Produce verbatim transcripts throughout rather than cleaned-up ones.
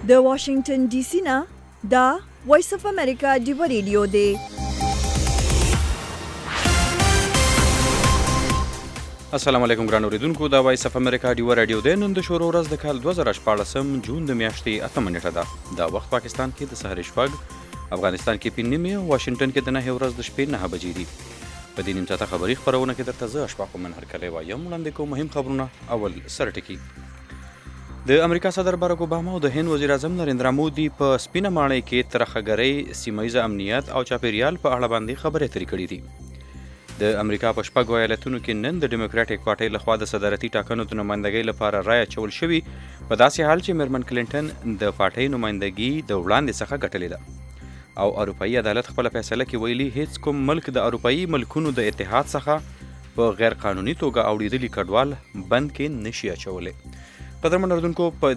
د واشنگټن ډي سي نه دا وایس اف امریکا ډیو ریډیو دی. السلام علیکم ګران اوریدونکو، دا وایس اف امریکا ډیو ریډیو دی. نن د شروع ورځ د کال دوه زره شپاړسم جون د میاشتې اتمه نیټه ده. دا وخت پاکستان کې د سهار شپږ، افغانستان کې پنځه نیمې او واشنگټن کې د نهه ورځ د شپې نهه بجې دي. په دې نیم ساعته خبري خپرونه کې درته زه اشفاق منهر کلی وایم. وړاندې کوم مهم خبرونه. اول سرټکی. د امریکا صدر باراک اوباما او د هند وزیر اعظم نریندرا مودي په سپینه ماڼۍ کې ترخګرۍ، سیمه امنیت او چاپیریال په اړه باندې خبرې اترې کړې دي. د امریکا په شپږو ایالتونو کې نن د ډیموکراټیک پارټۍ لخوا د صدارتي ټاکنو د نمایندګۍ لپاره رایه اچول شوې، په داسې حال چې میرمن کلینټن د پارټۍ نمایندګي د وړاندې څخه ګټلې ده. او اروپایي عدالت خپل فیصله کې ویلي هیڅ کوم ملک د اروپایي ملکونو د اتحاد څخه په غیر قانوني توګه اوریدلي کډوال بند کې نشي اچولی. قدرمن اردوونکو، په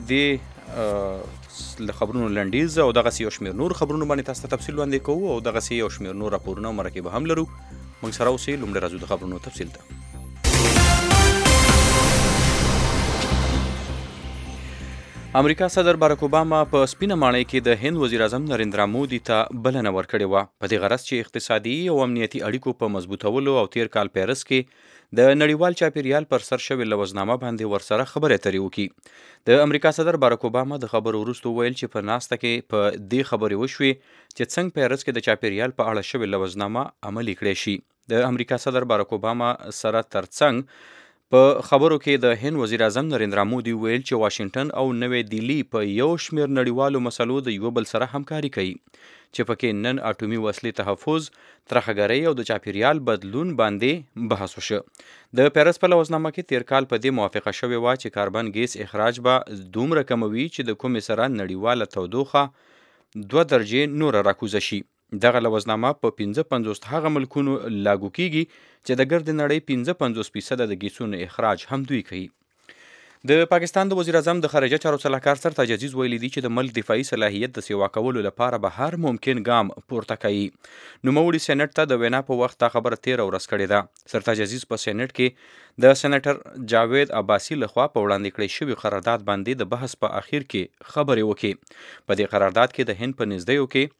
دې خبرونو لنډیز او دغسې یو شمېر نور خبرونو باندې تاسو ته تفصیل وړاندې کوو او دغسې یو شمېر نور راپورونه او مرکې به هم لرو. موږ سره اوسئ. لومړی راځو د خبرونو تفصیل ته. امریکا صدر باراک اوباما په سپینه ماڼۍ کې د هند وزیر اعظم نریندرا مودي ته بلنه ورکړې وه، په دې غرض چې اقتصادي او امنیتي اړیکو په مضبوطولو او تیر کال پیرس کې د نړیوال چاپیریال پر سر شوې لوزنامه باندې ورسره خبرې اترې وکړي. د امریکا صدر باراک اوباما د خبرو وروسته ویل چې په ناسته کې په دې خبرې وشوې چې څنګه پیرس کې د چاپیریال په اړه شوې لوزنامه عملي کړې شي. د امریکا صدر باراک اوباما سره ترڅنګ په خبرو کې د هند وزیر اعظم نریندرا مودي ویل چې واشنگټن او نوې دهلي په یو شمېر نړیوالو مسلو د یو بل سره همکاري کوي، چې پکې نن اټومي وسلې تحفظ، ترخګرۍ او د چاپیریال بدلون باندې بحث وشو. د پیرس په لوزنامه کې تیر کال په دې موافقه شوې وه چې کاربن ګیس اخراج به دومره کموي چې د کومې سره نړیواله تودوخه دوه درجې نوره راکوزه شي. دغه لوزنامه په پنځه پنځوس هغه ملکونو لاګو کیږي چې د ګرد نړۍ پنځه پنځوس فیصده د ګیسونو اخراج هم دوی کوي. د پاکستان د وزیر اعظم د خارجه چارو سلاکار سرتاج عزیز ویلي دي چې د ملک دفاعي صلاحیت د سیوا کولو لپاره به هر ممکن ګام پورته کوي. نوموړي سېنټ ته د وینا په وخت دا خبره تیره ورځ کړې ده. سرتاج عزیز په سېنټ کې د سېنیټر جاوید عباسي لخوا په وړاندې کړی شوي قرارداد باندې د بحث په اخیر کې خبرې وکړي. په دې قرارداد کې د هند په نږدېیو کې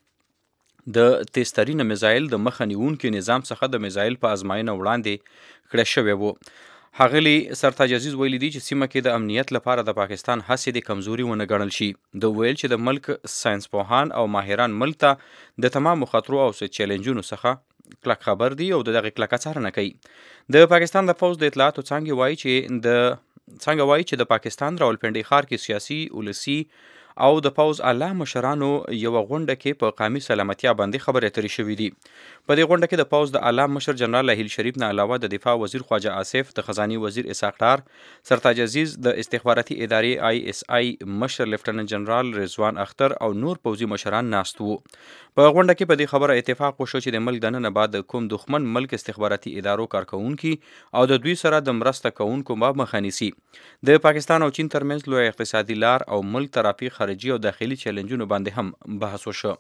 د تیزترینه میزایل د مخه نیونکي نظام څخه د میزایل په ازمایښت وړاندې کړی شوی وو. ښاغلي سرتاج عزیز ویلي دي چې سیمه کې د امنیت لپاره د پاکستان هڅې د کمزوري ونه ګڼل شي. د ویل چې د ملک ساینسپوهان او ماهران ملک ته د تمامو خطرو او چیلنجونو څخه کلک خبر دي او د دغې کلکه څارنه کوي. د پاکستان د پوځ د اطلاعاتو څانګې وایي چې د څنګه وایي چې د پاکستان راولپنډي ښار کې سیاسي، ولسي او د پوځ اعلی مشرانو یوه غونډه کې په قومي سلامتیا باندې خبرې اترې شوې دي. په دې غونډه کې د پوځ د اعلی مشر جنرال اهیل شریف نه علاوه د دفاع وزیر خواجه آصف، د خزانې وزیر اسحاق ډار، سرتاج عزیز، د استخباراتي ادارې آی اس آی مشر لیفټننټ جنرال رضوان اختر او نور پوځي مشران ناست وو. په غونډه کې په دې خبره اتفاق وشو چې د ملک دننه بعد کوم دښمن ملک استخباراتي ادارو کارکوونکي او د دوی سره د مرسته کوونکو به مخه نیسي. د پاکستان او چین ترمنځ لوی اقتصادي لار او ملک ترافیق، خارجي او داخلي چیلنجونو باندې هم بحث وشو.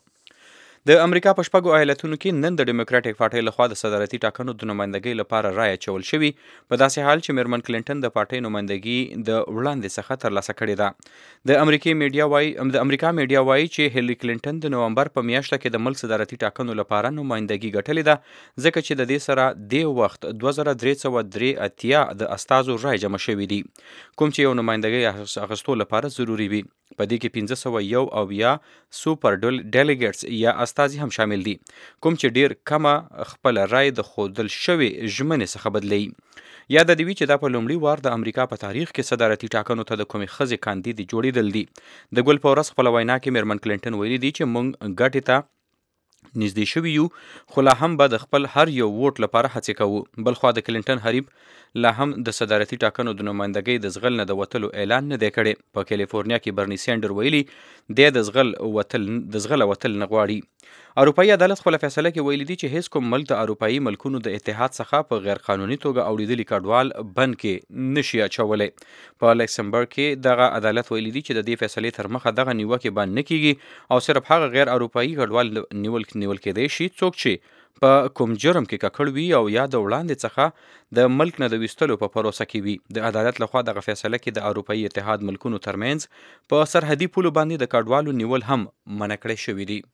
د امریکا په شپږو ایالتونو کې نن د ډیموکراټیک پارټۍ لخوا د صدارتي ټاکنو د نمایندګۍ لپاره رایه اچول شوې، په داسې حال چې میرمن کلینټن د پارټۍ نمایندګي د وړاندې څخه ترلاسه کړې ده. د امریکا میډیا وایي د امریکا میډیا وایي چې هیلری کلینټن د نومبر په میاشت کې د ملک صدارتي ټاکنو لپاره نمایندګي ګټلې ده، ځکه چې د دې سره د وخت دوه زره درې سوه درې اتیا د استازو رای جمع شوي دي، کوم چې یو نمایندګي اخیستو لپاره ضروري وي. په دې کې پنځه سوه یو اویا سوپر ډیلیګیټس یا استازي هم شامل دي، کوم چې ډیر کمه خپل رای د ښودل شوې ژمنې څخه بدلوي. یاد دې وي چې دا په لومړي وار د امریکا په تاریخ کې صدارتي ټاکنو ته د کومې ښځې کاندید جوړېدل دي. د ګل په ورځ خپله وینا کې میرمن کلینټن ویلي دي چې موږ ګټې ته نږدې شوي یو، خو لا هم به د خپل هر یو ووټ لپاره هڅې کوو. بلخوا د کلینټن حریف لا هم د صدارتي ټاکنو د نمایندګۍ د زغل نه د وتلو اعلان نه دی کړی. په کالیفورنیا کې برني سینډر ویلي دی د زغل وتل د زغله وتل نه غواړي. اروپایي عدالت خپل فیصله کې ویلي دي چې هیڅ کوم ملک د اروپایي ملکونو د اتحاد څخه په غیر قانوني توګه اوریدلي کډوال بند کې نشي اچولی. په لکسمبرګ کې دغه عدالت ویلي دي چې د دې فیصلې تر مخه دغه نیوکې بند نه کیږي او صرف هغه غیر اروپایي کډوال نیول نیول کېدای شي څوک چې په کوم جرم کې ککړ وي او یا د وړاندې څخه د ملک نه د ویستلو په پروسه کې وي. د عدالت لخوا دغه فیصله کې د اروپایي اتحاد ملکونو ترمنځ په سرحدي پولو باندې د کډوالو نیول هم منع کړی شوي دي.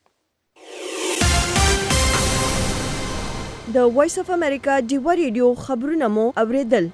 د وایس اف امریکا ډیوا ریډیو خبرونه مو اوریدل.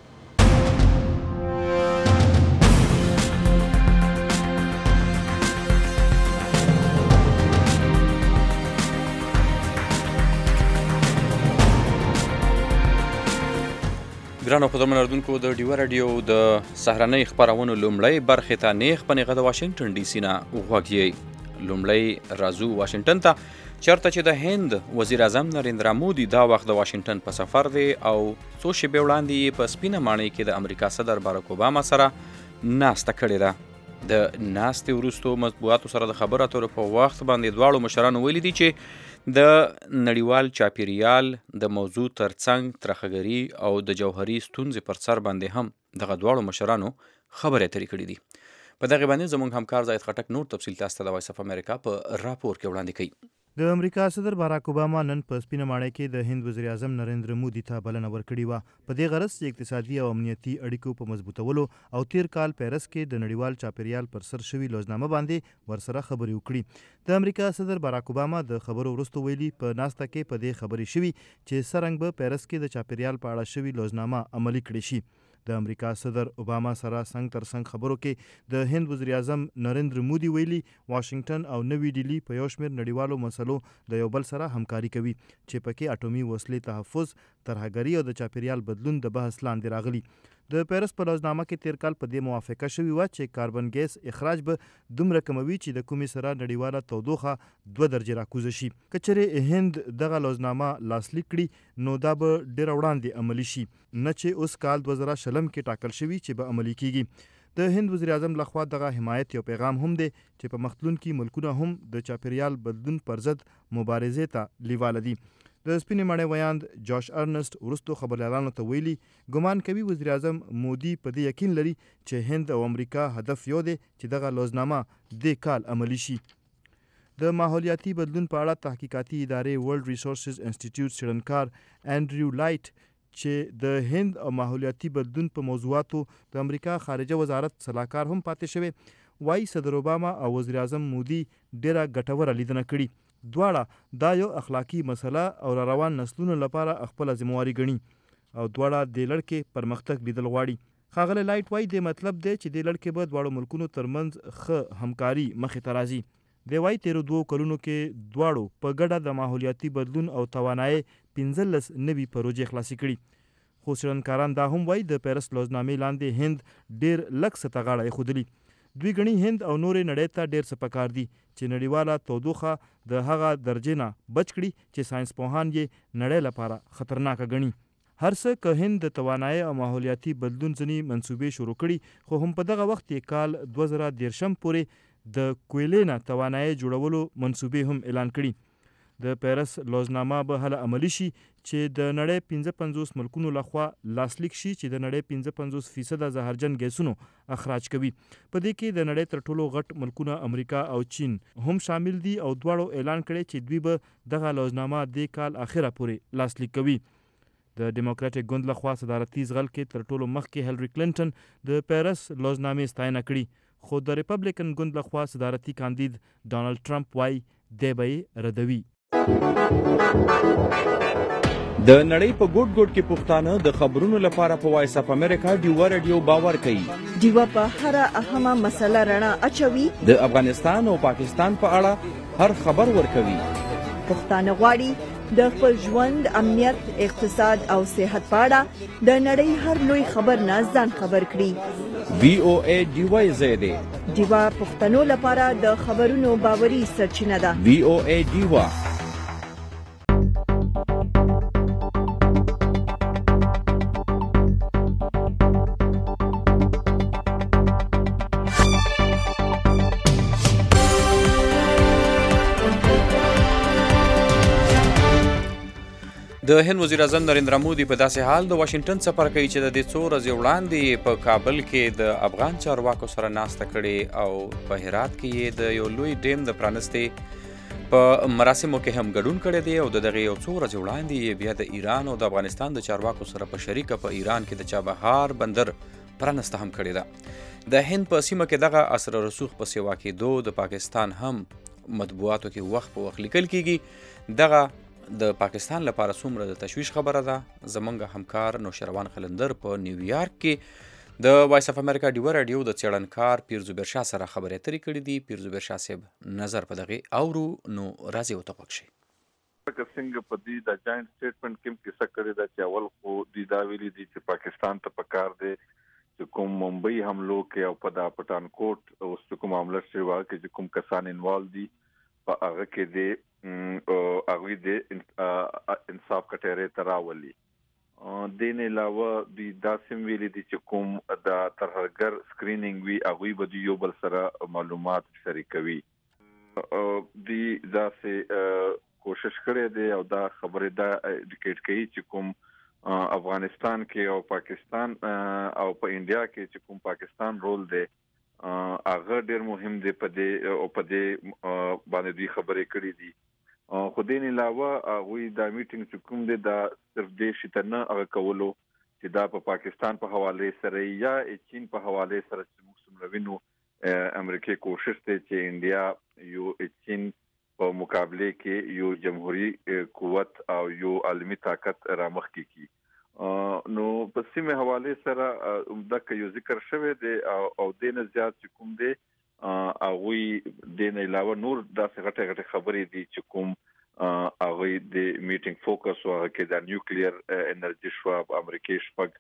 ګرانو قدرمن اردوونکو، د ډیوا راډیو د سهارنۍ خپرونو لومړۍ برخې ته نیغ په نیغه د واشنګټن ډي سي نه غوږ یې. لومړی راځو واشنګټن ته، چېرته چې د هند وزیر اعظم نریندرا مودي دا وخت د واشنګټن په سفر دی او څو شېبې وړاندې یې په سپینه ماڼۍ کې د امریکا صدر باراک اوباما سره ناسته کړې ده. د ناستې وروستو مطبوعاتو سره د خبرو اترو په وخت باندې دواړو مشرانو ویلي دي چې د نړیوال چاپیریال د موضوع ترڅنګ ترخګري او د جوهري ستونزې پر سر باندې هم دغه دواړو مشرانو خبرې اترې کړې دي. په دغه باندې زموږ همکار زاید خټک نور تفصیل تاسو ته د وایس اف امریکا په راپور کې وړاندې کوي. د امریکا صدر باراک اوباما نن په سپینه ماڼۍ کې د هند وزیر اعظم نریندرا مودي ته بلنه ورکړې وه. په دې غرض چې اقتصادي او امنیتي اړیکو په مضبوطولو او تیر کال پیرس کې د نړیوال چاپیریال پر سر شوي لوزنامه باندې ورسره خبرې وکړي. د امریکا صدر باراک اوباما د خبرو وروسته ویلي په ناسته کې په دې خبرې شوي چې څرنګه به پیرس کې د چاپیریال په اړه شوي لوزنامه عملي کړې شي. د امریکا صدر اوباما سره څنګ تر څنګ خبرو کې د هند وزیر اعظم نریندرا مودي ویلي واشنګټن او نوی ډیلی په یو شمېر نړیوالو مسلو د یو بل سره همکاري کوي چې پکې اټومي وسلې تحفظ، ترهګري او د چاپیریال بدلون د بحث لاندې راغلي. د پیرس په لوزنامه کې تیر کال په دې موافقه شوې وه چې کاربن ګیس اخراج به دومره کموي چې د کومې سره نړیواله تودوخه دوه درجې راکوزه شي. که چېرې هند دغه لوزنامه لاسلیک کړي نو دا به ډېره وړاندې عملي شي، نه چې اوس کال دوه زره شلم کې ټاکل شوي چې به عملي کیږي. د هند وزیر اعظم لخوا دغه حمایت یو پیغام هم دی چې په مخلونکي ملکونه هم د چاپیریال بدلون پر ضد مبارزې ته لیواله دي. د سپینې ماڼۍ ویاند جاش ارنسټ وروستو خبریالانو ته ویلي ګمان کوي وزیر اعظم مودي په دې یقین لري چې هند او امریکا هدف یو دی چې دغه لوزنامه دې کال عملي شي. د ماحولیاتي بدلون په اړه تحقیقاتي ادارې ورلد ریسورسز انسټیټیوټ څېړنکار انډریو لایټ چې د هند او ماحولیاتي بدلون په موضوعاتو د امریکا خارجه وزارت سلاکار هم پاتې شوی، وایي صدر اوباما او وزیر اعظم مودي ډېره ګټوره لیدنه کړي. دواړه دا یو اخلاقی مسله او را روان نسلونو لپاره خپله ذمواري ګڼي او دواړه دې لړ کې پرمختګ لیدل غواړي. ښاغلی لایټ وایي دې مطلب دی چې دې لړ کې به دواړو ملکونو ترمنځ ښه همکاري مخې ته راځي. دی وایي تیرو دوو کلونو کې دواړو په ګډه د ماحولیاتي بدلون او توانایي پنځلس نوي پروژې خلاصې کړي. خو څېړنکاران دا هم وایي د پیرس لوزنامې لاندې هند ډېر لږ څه ته غاړه ایښودلي. دوی ګڼي هند او نورې نړۍ ته ډېر څه پکار دي چې نړیواله تودوخه د هغه درجې نه بچ کړي چې ساینس پوهان یې نړۍ لپاره خطرناکه ګڼي. هر څه که هند د توانایي او ماحولیاتي بدلون ځینې منصوبې شروع کړي، خو هم په دغه وخت کې کال دوه زره دېرشم پورې د کویلې نه توانایي جوړولو منصوبې هم اعلان کړي. د پیرس لوزنامه به هله عملي شي چې د نړۍ پنځه پنځوس ملکونو لخوا لاسلیک شي چې د نړۍ پنځه پنځوس فیصده زهرجن ګیسونو اخراج کوي. په دې کې د نړۍ تر ټولو غټ ملکونه امریکا او چین هم شامل دي او دواړو اعلان کړی چې دوی به دغه لوزنامه دې کال اخره پورې لاسلیک کوي. د ډیموکراټیک ګوند لخوا صدارتي زغل کې تر ټولو مخکې هیلري کلینټن د پیرس لوزنامې ستاینه کړي، خو د ریپبلیکن ګوند لخوا صدارتي کاندید ډانلډ ټرمپ وایي دی به یې ردوي. د نړۍ په ګوټ ګوټ کې پښتانه د خبرونو لپاره په وایس اف امریکا ډیوا راډیو باور کوي. ډیوا په هره اهمه مسله رڼا اچوي. د افغانستان او پاکستان په اړه هر خبر ورکوي. پښتانه غواړي د خپل ژوند، امنیت، اقتصاد او صحت په اړه د نړۍ هر لوی خبر نه ځان خبر کړي. وی او ای ډیوا زیاده ډیوا پښتنو لپاره د خبرونو باوري سرچینه ده. وی او ای ډیوا. د هند وزیر اعظم نریندرا مودي په داسې حال د واشنګټن سفر کوي چې د دې څو ورځې وړاندې په کابل کې د افغان چارواکو سره ناسته کړې او په هرات کې یې د یو لوی ډیم د پرانستې په مراسمو کې هم ګډون کړی دی او د دغې یو څو ورځې وړاندې بیا د ایران او د افغانستان د چارواکو سره په شریکه په ایران کې د چابهار بندر پرانسته هم کړې ده. د هند په سیمه کې دغه اثر رسوخ په سیوا کېدو د پاکستان هم مطبوعاتو کې وخت په وخت لیکل کېږي. دغه د پاکستان لپاره څومره د تشویش خبره ده، زمونږ همکار نوشروان خلندر په نیویارک کې د وایس اف امریکا ډیوه راډیو د څېړنکار پیر زبیر شاه سره خبرې اترې کړې دي. پیر زبیر شاه صاحب نظر په دغې اورو، نو راځي ورته غوږ شئ. لکه څنګه په دې د جاینټ سټیټمنټ کې کیسه کړې ده چې اول خو دې دا ویلي دي چې پاکستان ته پکار دی چې کوم ممبئی حملو کې او په د پټانکوټ اوس کوم معاملې شوی و چې کوم کسان انوالو دي په هغه کې د هغوی د انصاف کټهرې ته راولي. دین علاوه د داسې ویلي دي چې کوم د ترهګر سکرینینګ وی هغوی به د یو بل سره معلومات شریکوي. د داسې کوشش کړی دی او دا خبرې دا انډیکیټ کوي چې کوم افغانستان کې او پاکستان او په انډیا کې چې کوم پاکستان رول دی هغه ډېر مهم دی په دې او په دې باندې دوی خبرې کړې دي. خو دین علاوه هغوی دا میټینګ چې کوم دی دا صرف دې شي ته نه هغه کولو چې دا په پاکستان په حوالې سره یا چین په حوالې سره چې موږ څومره وینو امریکې کوشش دی چې انډیا یو چین په مقابله کې یو جمهوریت قوت او یو عالمي طاقت رامخکې کی. نو په سیمه حواله سره دغه یو ذکر شوی دی او دینه زیات چې کوم دی هغه دین علاوه نور داسې غټه غټه خبرې دي چې کوم هغه د میټینګ فوکس او کې د نیوکلیر انرژي شو په امریکا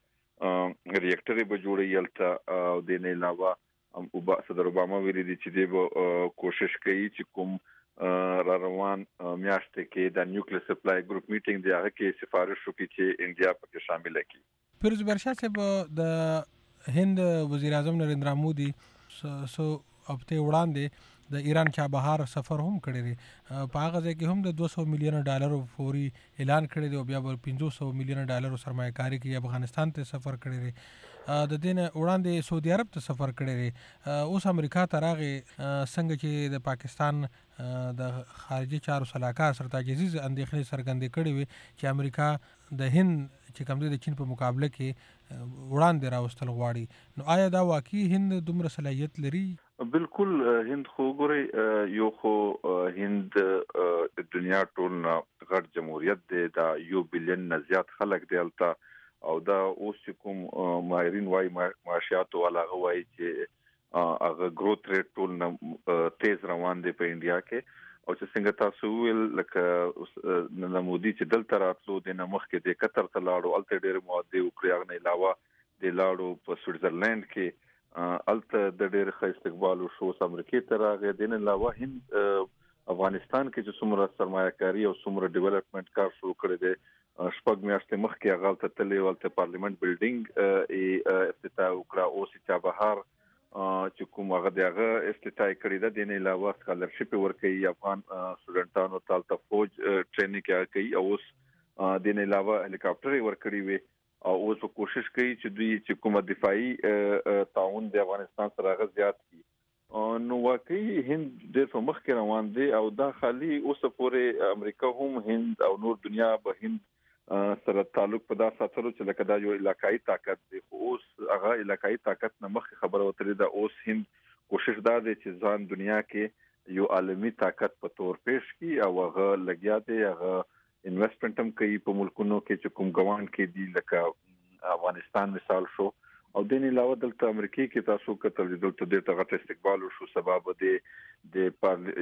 شپږ ریاکټر به جوړي یلته او دین علاوه او صدر اوباما ویلي دي چې دی کوشش کوي چې کوم را روان میاشتې کې د نیوکلیر سپلای ګروپ میټینګ دی هغه کې سفارش وکړي چې انډیا پکې شامل کړي. پیر زبیر شاه صاحب د هند وزیر اعظم نریندرا مودي سو هفته وړاندې د ایران چابهار سفر هم کړی دی. په هغه ځای کې هم د دوه سوه میلیونه ډالرو فوري اعلان کړی دی او بیا به پنځوس سوه میلیونه ډالرو سرمایه کاري کې افغانستان ته سفر کړی دی. د دې نه وړاندې سعودي عرب ته سفر کړی دی. اوس امریکا ته راغی څنګه چې د پاکستان د خارجي چارو سلاکار سرتاج عزیز اندېښنې څرګندې کړې وي چې امریکا د هند چې کوم دی د چین په مقابله کې وړاندې راوستل غواړي. نو آیا دا واقعي هند دومره صلاحیت لري؟ بالکل هند خو ګورئ یو خو هند د دنیا ټول نه غټ جمهوریت دی، دا یو بلین نه زیات خلک دی هلته او دا اوس چې کوم ماهرین وایي معاشیاتو والا هغه وایي چې هغه ګروث ریټ ټول نه تیز روان دی په انډیا کې. او چې څنګه تاسو ویل لکه نن مودي چې دلته راتلو د نه مخکې د قطر ته لاړو، هلته ډېرې معاهدې وکړې، هغه نه علاوه د لاړو په سویټزرلینډ کې هلته د ډېر ښه استقبال وشو. امریکې ته راغی. د نه علاوه هند افغانستان کې چې څومره سرمایه کاري او څومره ډیولپمنټ کار شروع کړی دی، شپږ میاشتې مخکې هغه هلته تللی و، هلته پارلیمنت بلډینګ افتتاح وکړه. اوس یې چابهار چې کوم هغه د هغه افتتاح کړی ده. د نه علاوه سکالرشپ ورکوي افغان سټوډنټانو ته، هلته فوج ټرینینګ هغه کوي او اوس د نه علاوه هلیکاپټر یې ورکړي وي او اوس په کوشش کوي چې دوی چې کومه دفاعي تعاون د افغانستان سره هغه زیات کړي. نو واقعي هند ډېر په مخکې روان دی او دا خالي اوسه پورې امریکا هم هند او نور دنیا به هند سره تعلق په دا ساتلو چې لکه دا یو علاقائی طاقت دی. خو اوس هغه علاقائی طاقت نه مخکې خبره وتلې ده. اوس هند کوشش دا دی چې ځان دنیا کې یو عالمي طاقت په تور پیش کړي او هغه لګیا دی، هغه انویسټمنټ هم کوي په ملکونو کې چې کوم ګوان کې دي لکه افغانستان مثال شو. او د نه علاوه دلته امریکای کې تاسو کتل دلته ډېر غټ استقبال وشو. سبب د د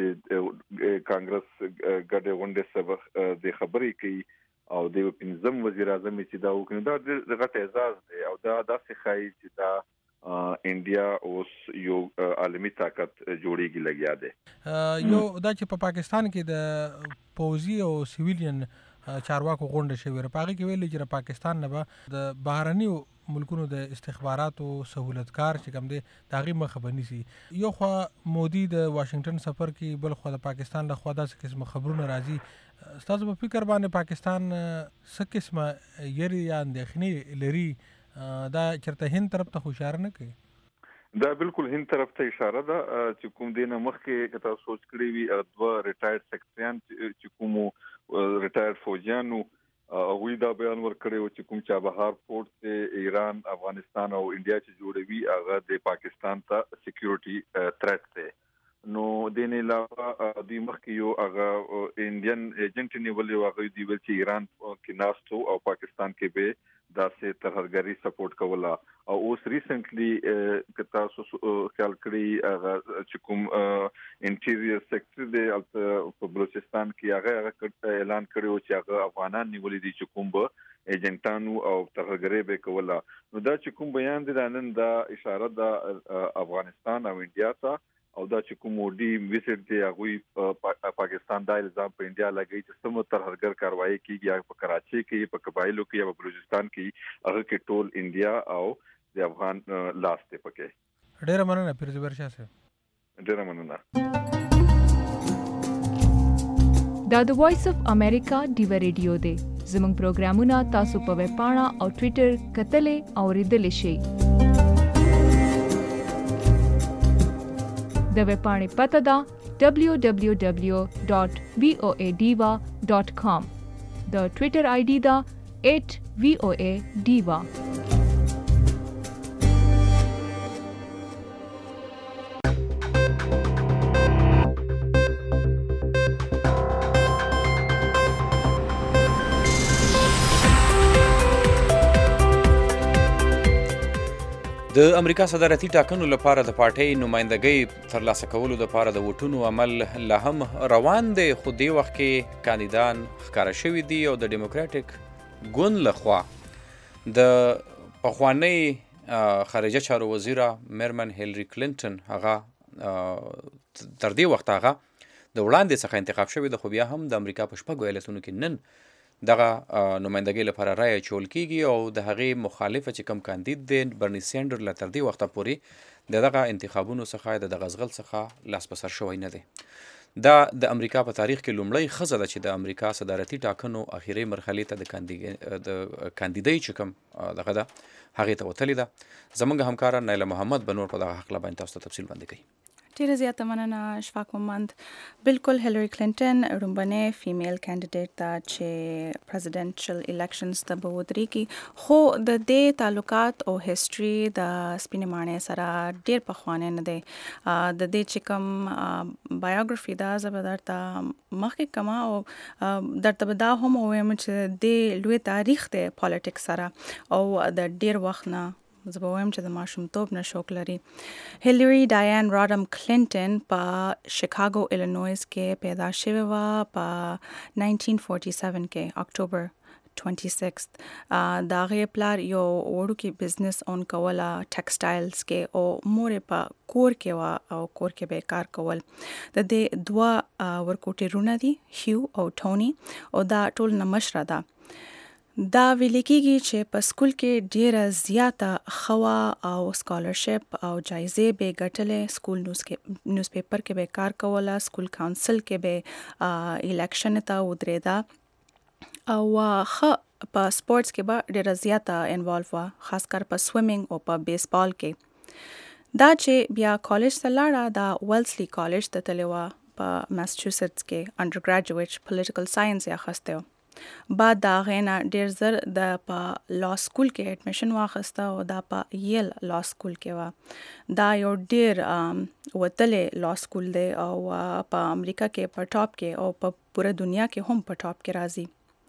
کانګرس ګډه غونډه سبب د خبرې کوي او د پنځم وزیر اعظم چې دا وکړي دا د غټ اعزاز دی او دا داسې ښایي چې دا انډیا اوس یو عالمي طاقت جوړیږي لګیا دی. یو دا چې په پاکستان کې د پوځي او سیویلین چارواکو غونډه شوې وه، په هغې کې ویلي چې پاکستان نه به د بهرنیو ملکونو د استخباراتو سهولتکار چې کوم دی د هغې مخه به نیسي. یو خوا مودي د واشنګټن سفر کې، بل خوا د پاکستان له خوا داسې قسمه خبرونه راځي. ستاسو په فکر باندې پاکستان څه قسمه یری یا اندېښنې لري دا چېرته هند طرف ته هوښیار نه کوي؟ دا بالکل هند طرف ته اشاره ده چې کوم دینه مخکې کته سوچ کړی وي دوه ریټایرډ سیکریټریان چې کوم ریټایرډ فوجیانو هغه دا بیان ورکړی و چې کوم چابهار پورت ته ایران افغانستان او انډیا چې جوړوي هغه د پاکستان ته سکیورټي تھریټ ده نو دینه علاوه د مخکې یو هغه انډین ایجنټ نیولې واغې دی چې ایران کې ناستو او پاکستان کې به دا سه ترهګری سپورټ کولا او اوس ریسنټلی کتا سو خیال کړی هغه چې کوم انټیریور سیکټری د په بلوچستان کې هغه اعلان کړو چې هغه افغانان نیولې دي چې کوم به ایجنټانو او ترهګری به کولا نو دا چې کوم بیان دي نن دا اشاره ده افغانستان او انډیا ته او دا چې کوم ودی ویزټ دی هغه پاکستان دا الزام په انډیا لګی چې سمو ترهګر کاروایی کیږي په کراچي کې په قبایلو کې او بلوچستان کې هغه کې ټول انډیا او د افغان لاس ته پکې ډیر مننه پیرزو برشا سره ډیر مننه دا د وایس اف امریکا ډیو ریډیو دی زموږ پروګرامونه تاسو په ویب پاڼه او ټوئیټر کتلې او ریډلې شئ د ویب پاڼې پته ده ډبلیو ډبلیو ډبلیو ډاٹ وی او ای ډیوا ډاٹ کام د ټوئیټر آی ډي ده ایٹ وی او ای ډیوا د امریکا صدارتي ټاکنو لپاره د پارټۍ نمائندګۍ ترلاسه کولو لپاره د ووټونو عمل لا هم روان دی خو دې وخت کې کاندیدان ښکاره شوي دي او د ډیموکراټیک ګوند لخوا د پخوانۍ خارجه چارو وزیره میرمن هیلری کلینټن هغه تر دې وخت هغه د وړاندې څخه انتخاب شوی د خو بیا هم د امریکا په شپږو ایالتونو کې نن دغه نمائندګۍ لپاره رایه چول کیږي او د هغې مخالفه چې کوم کاندید دی برني سینډر لا تر دې وخته پورې د دغه انتخابونو څخه د دغه ځغل څخه لاس په سر شوی نه دی دا د امریکا په تاریخ کې لومړی ښځه ده چې د امریکا صدارتي ټاکنو اخیری مرحلې ته د کاندیدۍ چې کوم دغه ده هغې ته وتلې ده زموږ همکاره نایله محمد به نور په دغه هکله باندې تاسو ته تفصیل وړاندې کوي ډیره زیاته مننه شفاق محمد بالکل هیلری کلینټن رومبنه فیمیل کینډیډیټ ته چې پریزیډنشل الیکشنز ته به ودرېږي خو د دې تعلقات او هیستوري د سپینې ماڼۍ سره ډیر پخوانی نه دی د دې چې کوم بایوګرافي دا زه به درته مخکې کومه او درته به دا هم ووایم چې د لوی تاریخ دی پالیټکس سره او د ډیر وخت نه زه به وایم چې د ماشومتوب نه شوق لري هیلری ډایان راډم کلینټن په شیکاګو ایلینویز کې پیدا شوې وه په ناینټین فورټي سیون کې اکتوبر ټوئنټي سکس د هغې پلار یو وړوکی بزنس اون کوله ټیکسټایلز کې او مور یې په کور کې وه او کور کې به کار کول د دې دوه ورکوټي رونه دي هیو او ټوني او دا ټول نه مشره ده دا ویل کېږي چې په سکول کې ډیره زیاته خوا او سکالرشپ او جایزې به ګټلې سکول نیوز پیپر کې به کار کوله سکول کاونسل کې به الیکشن ته ودرېده او ښه په سپورتس کې به ډیره زیاته انوالو وه خاص کر په سویمینګ او په بیسبال کې دا چې بیا کالج ته لاړه دا ویلسلی کالج ته تللې وه په میساچوسټس کې انډر ګریجویټ پولیټیکل ساينس یې اخیستی و بعد د هغې نه ډېر زر د په لا سکول کې اډمیشن واخیسته او دا په یل لا سکول کې وه دا یو ډېر وتلی لا سکول دی او په امریکا کې په ټاپ کې او په پوره دنیا کې هم په ټاپ کې راځي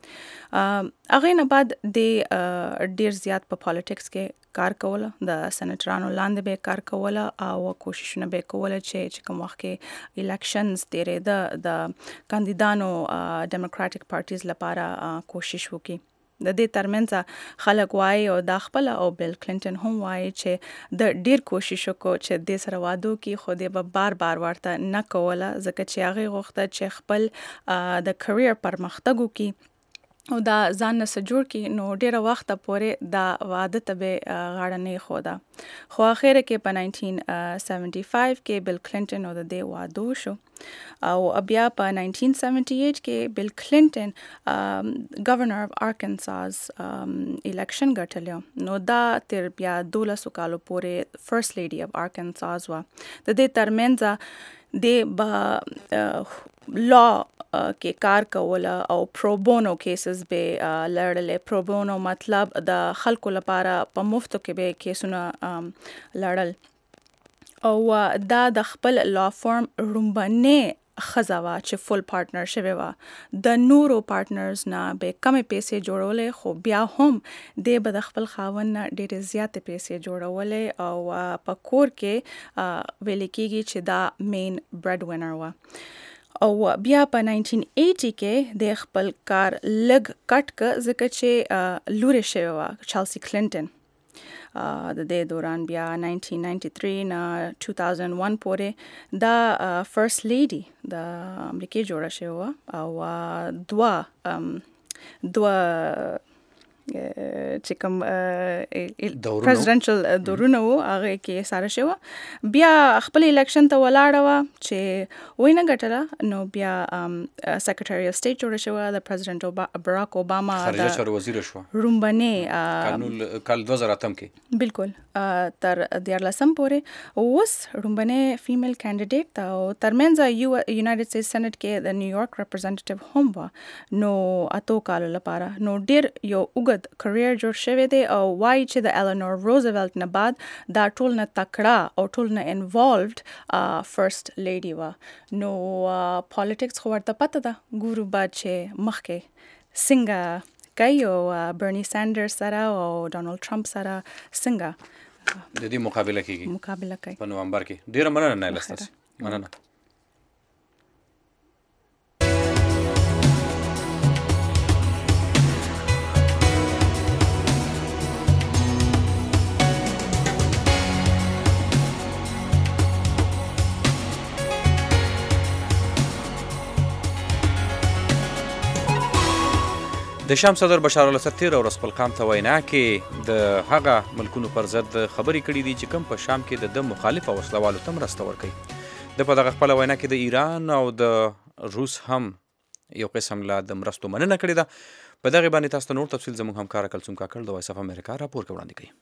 هغې نه بعد د ډېر زیات په پالیټکس کې کار کوله د سنټرانو لاندې به کار کوله او کوششونه به کوله چې چې کوم وخت کې الیکشنز تېرېده د کاندیدانو ډیموکراټیک پارټیز لپاره کوشش وکړي د دې ترمنځ خلک وایي او دا خپله او بیل کلینټن هم وایي چې د ډیر کوشش وکړو چې دې سره واده وکړي خو دې به بار بار ورته نه کوله ځکه چې هغې غوښته چې خپل د کریر پرمختګ وکړي او دا ځان نه جوړ کی نو ډیره وخت پورې دا واده ته به غاړه نه خودا خو اخر کې په نائنټین سیونټي فایو کې بل کلینټن او د دې واده شو او بیا په نائنټین سیونټي ایټ کې بل کلینټن گورنر اف ارکنساس الیکشن ګټلو نو دا تر بیا دولس کالو پورې فرست لیډي اف ارکنساس وا د دې ترمنځ د با لا کې کار کوله او پروبونو کیسز به لړلې پروبونو مطلب د خلکو لپاره په مفتو کې به کیسونه لړل او دا د خپل لا فرم رومبنه خزاوه چې فل پارټنر شوی و د نورو پارټنرز نه به کمې پیسې جوړولې خو بیا هم د به د خپل خاوند نه ډېرې زیاتې پیسې جوړولې او په کور کې ویل کېږي چې دا مین برډ وینر و او بیا په نائنټین ایټي کې د خپل کار لګ کټ ک ځکه چې لوري شوی و چالسي کلینټن د دې دوران بیا نائنټین نائنټي تھری نه ټو تھاوزنډ ون پورې دا فرست لیډي د امریکای جوړه شوی و او دوا دوا چې کوم پریزیدنشل دورونه وو هغه کې ساره شو بیا خپل الیکشن ته ولاړه و چې وینه ګټله نو بیا سیکریټری اف سټیټ جوړ شو د پریزیدنت براک اوباما خارجه چارو وزیر شو رومبنه قانون کال دو هزار اتم کې بالکل تر دیارلسم پورې اوس رومبنه فیمیل کینډیډیټ او ترمنځ یو یونایټډ سټیټس سېنات کې د نیویارک ریپرزینټیټیو هم و نو اتو کال لپاره نو ډیر یو کریئر جوړ شوی دی او وای چې د الینور روزویلټ نه بعد دا ټول نه تکړه او ټول نه انوالوډ فرست لیډي و نو پالیټکس خو ورته پته ده ګورو بعد چې مخکې څنګه کوي او برنی سانډرز سره او ډونالد ټرمپ سره څنګه د دې مقابله کیږي مقابله کوي په نومبر کې ډیره مننه نه لستاسي مننه د شام صدر بشار الاسد تیر ورځ خپل قام ته وینا کې د هغه ملکونو پر ضد خبرې کړې دي چې کوم په شام کې د مخالف او وسلوالو ته مرسته ورکوي د په دغه خپل وینا کې د ایران او د روس هم یو قسم لا د مرستو مننه کړې ده په دغه باندې تاسو ته نور تفصیل زموږ همکار کلثوم کاکړ د وایس اف امریکا راپور وړاندې کوي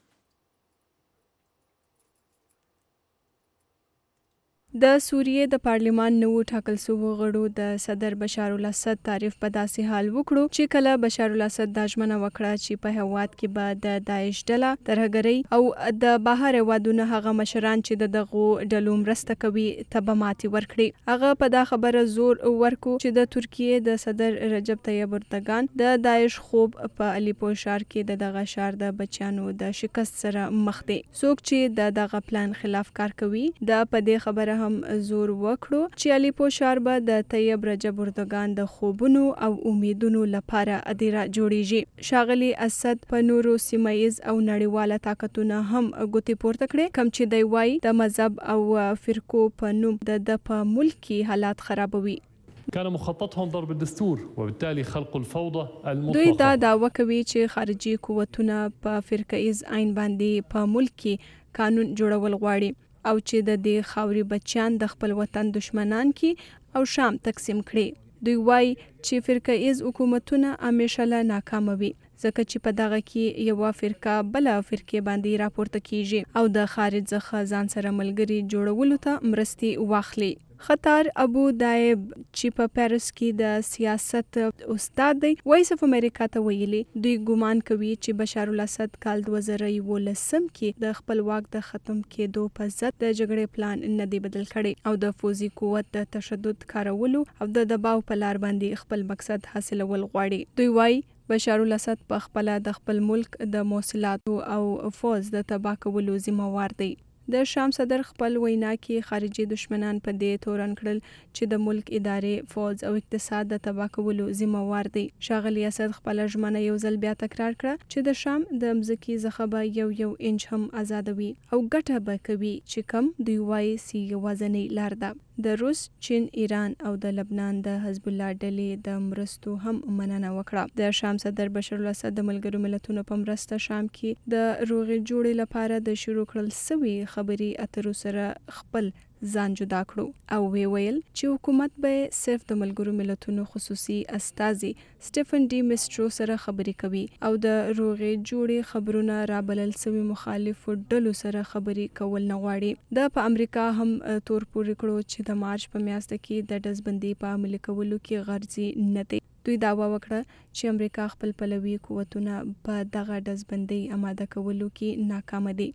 د سوریې د پارلمان نو ټاکل شوو غړو د صدر بشار الاسد تعریف په داسې حال وکړو چې کله بشار الاسد د ژمنه وکړه چې په هواد کې به د داعش ډله ترهګرۍ او د بهر هوادونو هغه مشران چې د دغو ډلو مرسته کوي ته به ماتې ورکړي هغه په دا خبره زور ورکو چې د ترکیې د صدر رجب طیب اردوغان د داعش خوب په الیپو ښار کې د دغه ښار د بچیانو د شکست سره مخ دي څوک چې د دغه پلان خلاف کار کوي د په دې خبره هم زور وکړو چې الیپو ښار به د طیب رجب اردوغان د خوبونو او امیدونو لپاره ادیره جوړیږي شاغلی اسد په نورو سیمایز او نړیواله طاقتونه هم ګوتې پورته کړې کم چې دی وای د مذهب او فرقو په نوم د په ملکی حالات خرابوي كان مخططهم ضرب الدستور وبالتالي خلق الفوضى المطلقه دوی دا دعوه کوي چې خارجي قوتونه په فرقیز عین باندې په ملکی قانون جوړول غواړي او چې د دې خاوري بچیان د خپل وطن دشمنان کی او شام تقسیم کړي دوی وای چې فرقیز حکومتونه همیشه لا ناکام وي ځکه چې په دغه کې یو فرقه بل فرقه باندې راپورته کیږي او د خارج څخه ځان سره ملګری جوړولو ته مرستي واخلي خطر ابو دایب چې په پیرس کې د سیاست استاد دی وایس اف امریکا ته ویلي دوی ګومان کوي چې بشار الاسد کال دوه زره یولسم کې د خپل واک د ختم کېدو په ضد د جګړې پلان نه دی بدل کړي او د فوزي قوت د تشدد کارولو او د دباو په لار باندې خپل مقصد حاصلول غواړي دوی وایي بشار الاسد په خپل د خپل ملک د موصلاتو او فوز د تباه کولو ذمہ وار دی د شام صدر خپل وینا کې خارجي دشمنان په دې تورن کړل چې د ملک ادارې فوز او اقتصاد د تباه کولو ذمہ وار دي شاغلی اسد خپل ژمنه یو ځل بیا تکرار کړه چې د شام د مځکي څخه به یو یو انچ هم آزادوي او ګټه به کوي چې کم دوی وایي سی وزنی لار ده د روس، چین، ایران او د لبنان د حزب الله ډلې د مرستو هم مننه وکړه. د شام صدر بشر الاسد د ملګرو ملتونو په مرسته شام کې د روغې جوړې لپاره د شروع کړل سوي خبري اترو سره خپل ځان جدا کړو او وی ویل چې حکومت به صرف د ملګرو ملتونو خصوصي استازي سټيفن ډي میسټرو سره خبرې کوي او د روغې جوړې خبرونه رابلل سوي مخالفو ډلو سره خبرې کول نه غواړي. د په امریکا هم تور پورې کړو چې د مارچ په میاشت کې د ډزبندۍ په عملي کولو کې غرضي نه دی. دوی دعوا وکړه چې امریکا خپل پلوي قوتونه په دغه ډزبندۍ آماده کولو کې ناکام دي.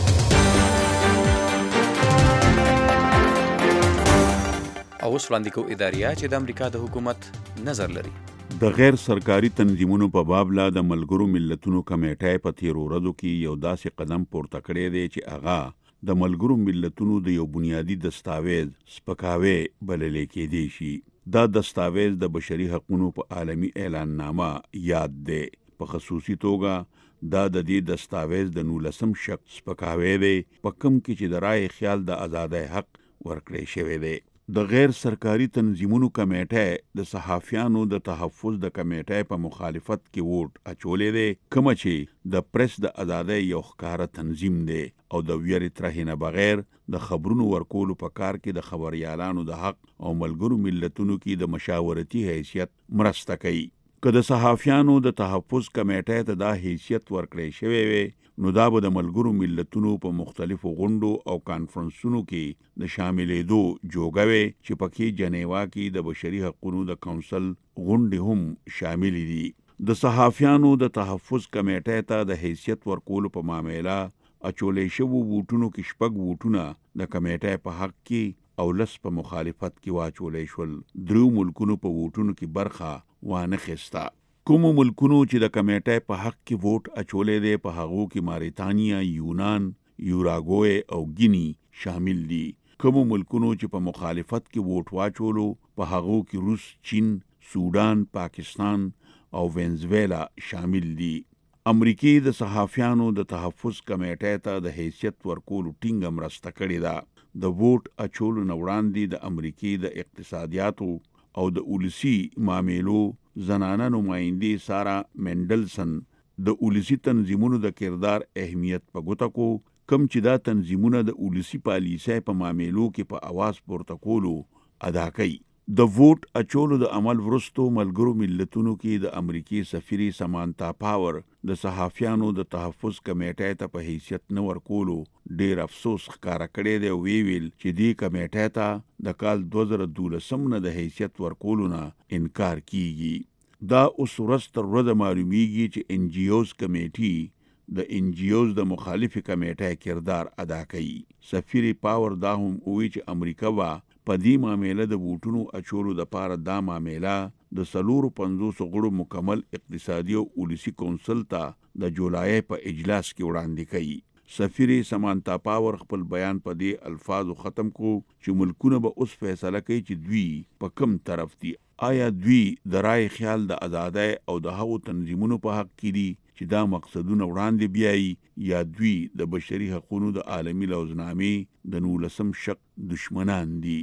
او اوس وړاندې کوو اداریه چې د امریکا د حکومت نظر لري. د غیر سرکاري تنظیمونو په باب لا د ملګرو ملتونو کمیټه په تیرو ورځو کې یو داسې قدم پورته کړی دی چې هغه د ملګرو ملتونو د یو بنیادی دستاویز سپکاوی بللی کېدی شي. دا دستاویز د بشري حقوقو په عالمي اعلان نامه یاد دی. په خصوصي توګه دا د دې دستاویز د نولسم شق سپکاوی دی په کوم کې چې د رای خیال د آزادۍ حق ورکړی شوی دی. د غیر سرکاري تنظیمونو کمیټه د صحافیانو د تحفظ د کمیټه په مخالفت کې ووټ اچولې دی، کوم چې د پریس د آزادۍ یو ښکاره تنظیم دی او د ویرې ترهې نه بغیر د خبرونو ورکولو په کار کې د خبریالانو د حق او ملګرو ملتونو کې د مشاورتي حیثیت مرسته کوي. که د صحافیانو د تحفظ کمیټه ته دا حیثیت ورکړی شوی وي نو دا به د ملګرو ملتونو په مختلفو غونډو او کانفرنسونو کې د شاملېدو جوګه وي چې پکې جنیوا کې د بشري حقوقو د کونسل غونډې هم شامل دي. د صحافیانو د تحفظ کمیټه ته د حیثیت ورکولو په معامله اچولې شوو ووټونو کې شپږ ووټونه د کمیټه په حق کې او لس په مخالفت کې واچولې شول. درو ملکونو په ووټونو کې برخه وانه خسته. کوم ملکونو چې د کمیټه په حق کې ووټ اچولې دي په هغو کې ماریتانیا، یونان، یوراګوئے او ګینی شامل دي. کوم ملکونو چې په مخالفت کې ووټ واچولو په هغو کې روس، چین، سودان، پاکستان او وینزویلا شامل دي. امریکای د صحافیانو د تحفظ کمیټه ته د حیثیت ورکولو ټینګه مرسته کړې ده. د ووټ اچولو نه وړاندې د امریکای د اقتصادیاتو او د اولسي معاملو زنانه نمایندې سارا مینډلسن د اولسي تنظیمونو د کردار اهمیت په ګوته کو، کم چې دا تنظیمونه د اولسي پالیسۍ په معاملو کې په आवाज پورته کولو ادا کوي. د ووټ اچولو د عمل وروستو ملګرو ملتونو کې د امریکای سفیرې سمانتا پاور د صحافیانو د تحفظ کمیټې ته په حیثیت نه ورکولو ډیر افسوس ښکاره کړی دی او وی ویل چې دې کمیټې ته د کال دوه زره دولسم نه د حیثیت ورکولو نه انکار کیږي. دا اوس ورځ تر ورځې معلومیږي چې ان جی اوز کمیټي د ان جی اوز د مخالفې کمیټې کردار ادا کوي. سفیرې پاور دا هم وایي چې امریکا به په دې معامله د ووټونو اچولو دپاره دا معامله د څلورو پنځوسو غړو مکمل اقتصادي او اولسي کونسل ته د جولای په اجلاس کې وړاندې کوي. سفیرې سمانتا پاور خپل بیان په دې الفاظو ختم کو چې ملکونه به اوس فیصله کوي چې دوی په کوم طرف دي. آیا دوی د رای خیال د آزادۍ او د هغو تنظیمونو په حق کې دي چې دا مقصدونه وړاندې بیایي یا دوی د بشري حقوقو د عالمي لوزنامې د نولسم شق دشمنان دي.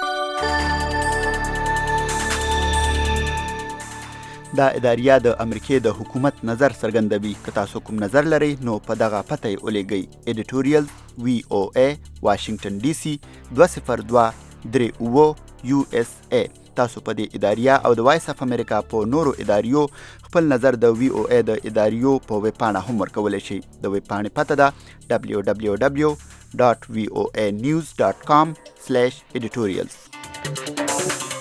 دا اداریه د امریکای د حکومت نظر څرګندوي. که تاسو کوم نظر لرئ نو په دغه پته یې ولیږئ. ایډیټوریال وی او ای واشنگټن ډي سي دوه صفر دوه درې اوه یو اس ای. تاسو په دې اداریه او د وایس اف امریکا په نورو اداریو خپل نظر د وی او ای د اداریو په ویب پاڼه هم ورکولی شئ. د ویب پاڼې پته ده دبلیو دبلیو دبلیو ډاټ وی او ای نیوز ډاټ کام سلیش ایډیټوریالز.